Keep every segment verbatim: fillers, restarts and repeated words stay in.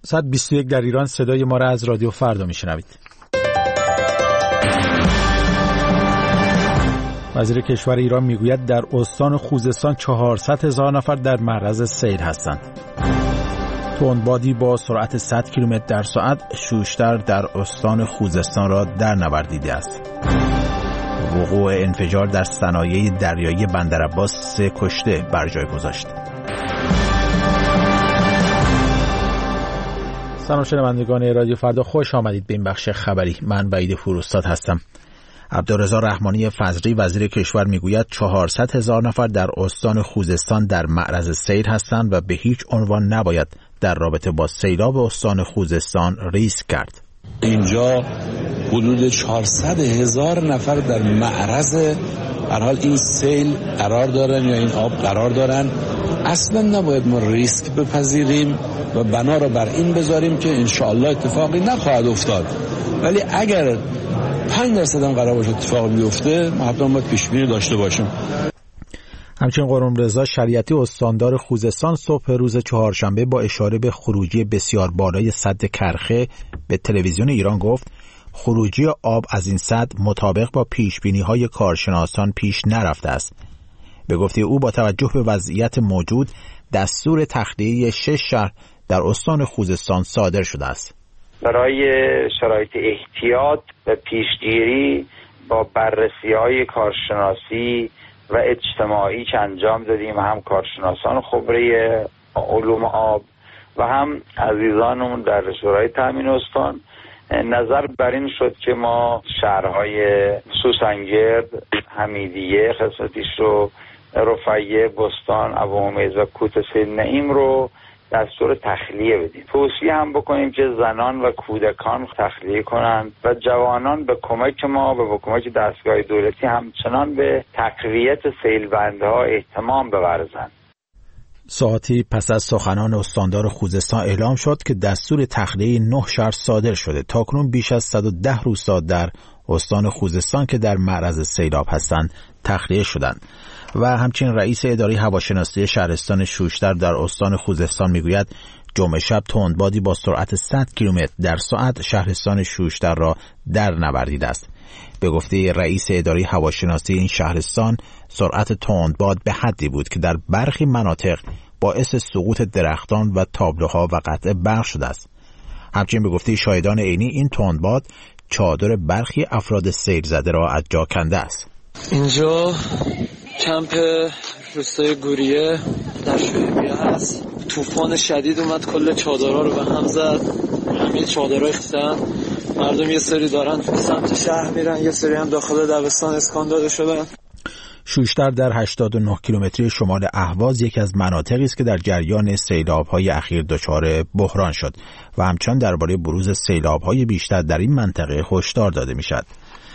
ساعت بیست و یک در ایران صدای ما را از رادیو فردا میشنوید. وزیر کشور ایران میگوید در استان خوزستان چهارصد هزار نفر در معرض سیل هستند. تندبادی با سرعت صد کیلومتر در ساعت شوشتر در استان خوزستان را در نوردیده است. وقوع انفجار در صنایع دریایی بندرعباس سه کشته بر جای گذاشت. سلام شنوندگان رادیو فردا، خوش آمدید به این بخش خبری. من بعید فروستاد هستم. عبدالرضا رحمانی فضلی وزیر کشور میگوید چهارصد هزار نفر در استان خوزستان در معرض سیل هستند و به هیچ عنوان نباید در رابطه با سیلاب استان خوزستان ریسک کرد. اینجا حدود چهارصد هزار نفر در معرض هر حال این سیل قرار دارن یا این آب قرار دارن. اصلا نباید ما ریسک بپذیریم و بنا را بر این بذاریم که انشاءالله اتفاقی نخواهد افتاد، ولی اگر پنج درصد هم قرار باشه اتفاق بیفته ما حتما باید پیش بینی داشته باشیم. همچنین قرمرضا شریعتی استاندار خوزستان صبح روز چهارشنبه با اشاره به خروجی بسیار بالای سد کرخه به تلویزیون ایران گفت خروجی آب از این سد مطابق با پیشبینی‌های کارشناسان پیش نرفته است. به گفته او با توجه به وضعیت موجود دستور تخلیه شش شهر در استان خوزستان صادر شده است. برای شرایط احتیاط و پیشگیری با بررسی‌های کارشناسی و اجتماعی که انجام دادیم، هم کارشناسان خبره علوم آب و هم عزیزانمون در شورای تامین استان، نظر بر این شد که ما شهرهای سوسنگرد، حمیدیه، خسمتیشو، رفیه، بستان، ابوهمیز و کوتسه نعیم رو دستور تخلیه بدیم. توصیه هم بکنیم که زنان و کودکان تخلیه کنند و جوانان به کمک ما و به کمک دستگاه دولتی همچنان به تقویت سیلبندها اهتمام بورزند. ساعتی پس از سخنان استاندار خوزستان اعلام شد که دستور تخلیه نه شهر صادر شده. تاکنون بیش از صد و ده روستا در استان خوزستان که در معرض سیلاب هستند تخلیه شدند. و همچنین رئیس اداره هواشناسی شهرستان شوشتر در استان خوزستان میگوید جمعه شب تندبادی با سرعت صد کیلومتر در ساعت شهرستان شوشتر را در نوردیده است. به گفته رئیس اداره هواشناسی این شهرستان سرعت تندباد به حدی بود که در برخی مناطق باعث سقوط درختان و تابلوها و قطع برق شده است. همچنین به گفته شاهدان عینی این تندباد چادر برخی افراد سیل زده را از جا کنده است. اینجا کمپ روستای گوریه در شویبیه هست. طوفان شدید اومد، کل چادرها رو به هم زد، همه چادرها ریختن. مردم یه سری دارن به سمت شهر میرن، یه سری هم داخل دبستان اسکان داده شدن. شوشتر در هشتاد و نه کیلومتری شمال اهواز یکی از مناطقی است که در جریان سیلاب‌های اخیر دچار بحران شد و همچنان درباره بروز سیلاب‌های بیشتر در این منطقه هشدار داده میشد.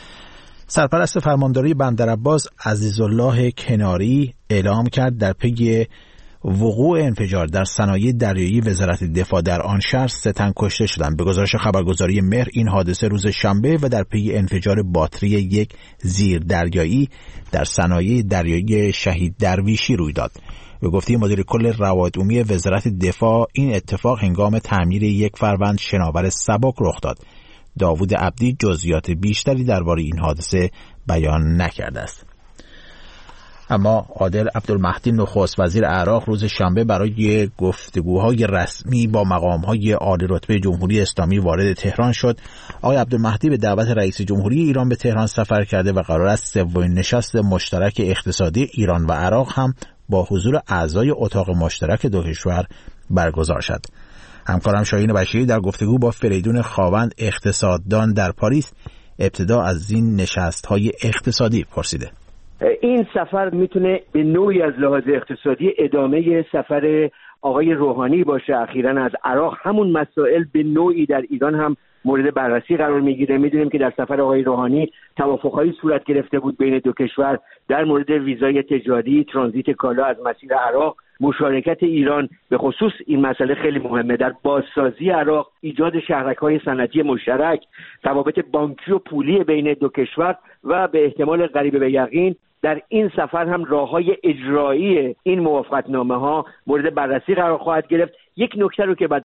سرپرست فرمانداری بندرعباس عزیزالله کناری اعلام کرد در پی وقوع انفجار در صنایع دریایی وزارت دفاع در آن شهر سه تن کشته شدند. به گزارش خبرگزاری مهر این حادثه روز شنبه و در پی انفجار باتری یک زیردریایی در صنایع دریایی شهید درویشی روی داد. به گفته مدیر کل روابط عمومی وزارت دفاع این اتفاق هنگام تعمیر یک فروند شناور سبک رخ داد. داوود عبدی جزئیات بیشتری درباره این حادثه بیان نکرده است. اما عادل عبدالمهدی نخست وزیر عراق روز شنبه برای گفتگوهای رسمی با مقامهای عالی رتبه جمهوری اسلامی وارد تهران شد. آقای عبدالمهدی به دعوت رئیس جمهوری ایران به تهران سفر کرده و قرار است سومین نشست مشترک اقتصادی ایران و عراق هم با حضور اعضای اتاق مشترک دو کشور برگزار شد. همکارم شاهین بشیری در گفتگو با فریدون خاوند اقتصاددان در پاریس ابتدا از این نشست‌های اقتصادی پرسیده. این سفر میتونه به نوعی از لحاظ اقتصادی ادامه سفر آقای روحانی باشه. اخیراً از عراق همون مسائل به نوعی در ایران هم مورد بررسی قرار میگیره. میدونیم که در سفر آقای روحانی توافق‌هایی صورت گرفته بود بین دو کشور در مورد ویزای تجاری، ترانزیت کالا از مسیر عراق. مشارکت ایران به خصوص این مسئله خیلی مهمه در بازسازی عراق، ایجاد شهرک‌های صنعتی مشترک، روابط بانکی و پولی بین دو کشور و به احتمال قریب به یقین در این سفر هم راه‌های اجرایی این موافقتنامه‌ها مورد بررسی قرار خواهد گرفت. یک نکته رو که باید